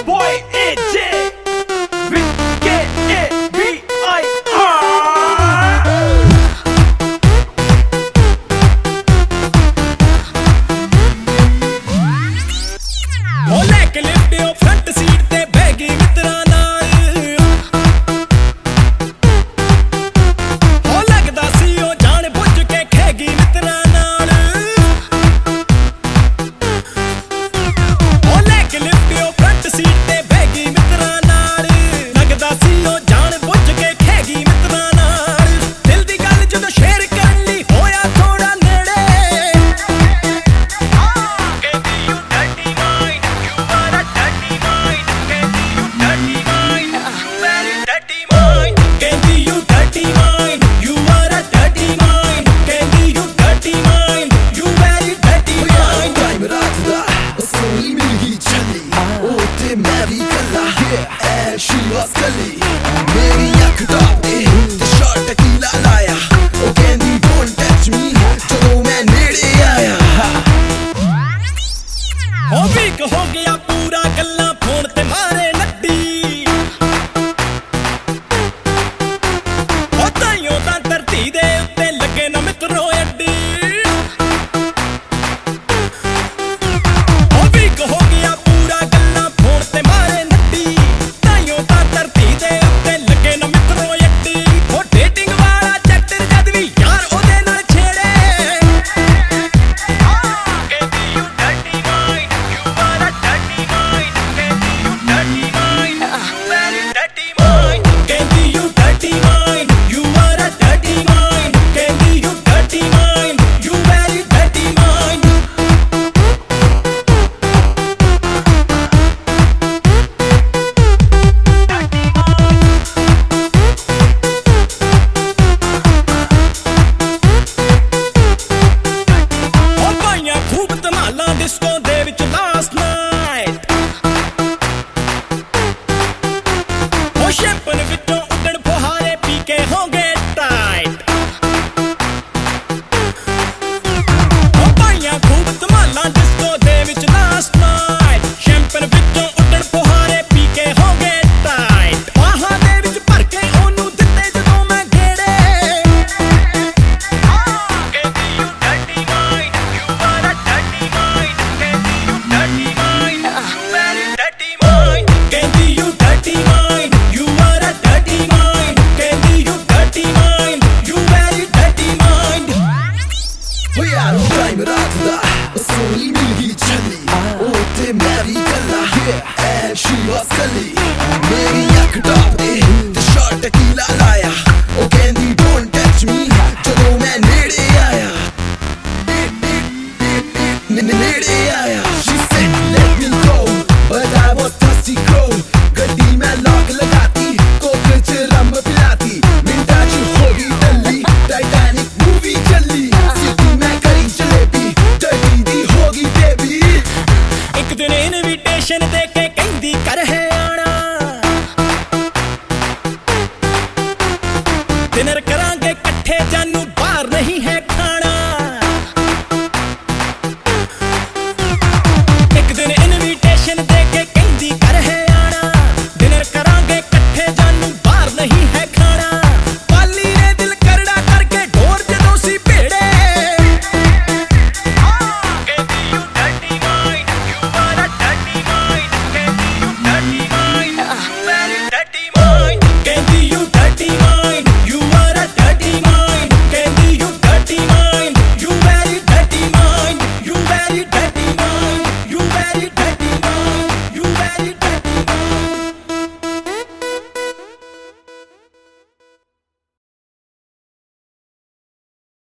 boy AJ. We get it, B-I-R. ਉਹ ਲੈ ਕੇ ਲਿਫਟਿਓ front seat ਤੇ ਬਹਿ ਗਈ ਮਿੱਤਰਾਂ ਨਾਲ। ਉਹ ਲੱਗਦਾ ਸੀ ਉਹ ਜਾਣ ਬੁੱਝ ਕੇ ਖਹਿ ਗਈ ਮਿੱਤਰਾਂ ਨਾਲ। ਉਹ ਲੈ ਕੇ ਲਿਫਟਿਓ ਫਰੰਟ ਸੀਟ ਤੇ ਬਹਿ ਗਈ ਮਿੱਤਰਾਂ ਨਾਲ। ਲੱਗਦਾ ਸੀ ਉਹ ਜਾਣ ਬੁੱਝ ਕੇ ਖਹਿ ਗਈ ਮਿੱਤਰਾਂ ਨਾਲ। ਦਿਲ ਦੀ ਗੱਲ ਜਦੋਂ ਸ਼ੇਅਰ ਕਰਨ ਲਈ ਹੋਇਆ ਥੋੜਾ ਨੇੜੇ, ਕਹਿੰਦੀ you dirty mind, you are a dirty mind। ਕਹਿੰਦੀ you dirty mind, you very dirty mind। Time रात दा सोनी मिली चली ओ ते मैं भी कला and she was कली मेरी अख दाते ते शॉट कीला लाया ओ कहंदी don't touch me ਜਦੋਂ मैं नेड़े आया। ਉਹ ਵੀਕ ਹੋ ਗਿਆ ਪੂਰਾ ਗੱਲਾਂ ਫੋਨ ਤੇ ਮਾਰੇ ਲੱਡੀ। ਉਹ ਤਾਈਓ ਤਾਂ ਧਰਤੀ ਦੇ ਉੱਤੇ ਲੱਗੇ ਨਾ ਮਿੱਤਰੋ ਅੱਡੀ। ਉਹ ਵੀਕ ਹੋ ਗਿਆ ਪੂਰਾ ਗੱਲਾਂ ਫੋਨ ਤੇ ਮਾਰੇ ਲੱਡੀ। ਤਾਈਓ ਤਾਂ ਧਰਤੀ ਦੇ ਉੱਤੇ ਲੱਗੇ ਨਾ ਮਿੱਤਰੋ ਅੱਡੀ। ਉਹ ਡੇਟਿੰਗ ਵਾਲਾ ਚੱਕਰ ਜਦ ਵੀ ਯਾਰ ਉਹਦੇ ਨਾਲ ਛੇੜੇ, ਕਹਿੰਦੀ you dirty mind, you are a dirty mind। ਕਹਿੰਦੀ you dirty mind, you very dirty mind। ਉਹ ਪਾਈਆਂ ਖੂਬ ਧਮਾਲਾਂ ਡਿਸਕੋ ਦੇ ਵਿੱਚ ਲਾਸਟ ਨਾਈਟ। ਉਹ ਸ਼ੈਂਪਨ ਵਿੱਚੋਂ ਉੱਡਣ ਫੁਹਾਰੇ ਪੀ ਕੇ ਹੋ ਗਏ ਟਾਈਟ। ਉਹ ਪਾਈਆਂ ਖੂਬ ਧਮਾਲਾਂ ਡਿਸਕੋ ਦੇ ਵਿੱਚ ਲਾਸਟ ਨਾਈਟ। ਸ਼ੈਂਪਨ ਵਿੱਚੋਂ ਉੱਡਣ ਫੁਹਾਰੇ ਪੀ ਕੇ ਹੋ ਗਏ ਟਾਈਟ। ਬਾਹਾਂ ਦੇ ਵਿੱਚ ਭਰ ਕੇ ਉਹਨੂੰ ਦਿੱਤੇ ਜਦੋਂ ਮੈਂ ਗੇੜੇ, ਕਹਿੰਦੀ you dirty mind, you are a dirty mind। ਕਹਿੰਦੀ you dirty mind, you very dirty mind। ओ यार टाइम रात दा सोनी मिली चली ओ ते मैं भी कला and she was कली मेरी अख दाते ते शॉट कीला लाया ओ कहंदी don't touch me ਜਦੋਂ मैं नेड़े आया। नेड़े आया she said let me go but I was thirsty crow। ਗੱਡੀ ਮੈਂ ਲੌਕ ਲਗਾਤੀ ਕੋਕ ਚ ਰੰਮ ਪਿਲਾਤੀ ਮਿੰਟਾਂ ਚ ਹੋ ਗਈ ਟੱਲੀ ਟਾਈਟੈਨਿਕ ਮੂਵੀ ਚੱਲੀ ਸਿੱਧੀ ਮੈਂ ਕਰੀ ਜਲੇਬੀ ਡਰਟੀ ਦੀ ਹੋ ਗਈ ਬੇਬੀ। ਇੱਕ ਦਿਨ ਇਨਵੀਟੇਸ਼ਨ ਦੇ ਕੇ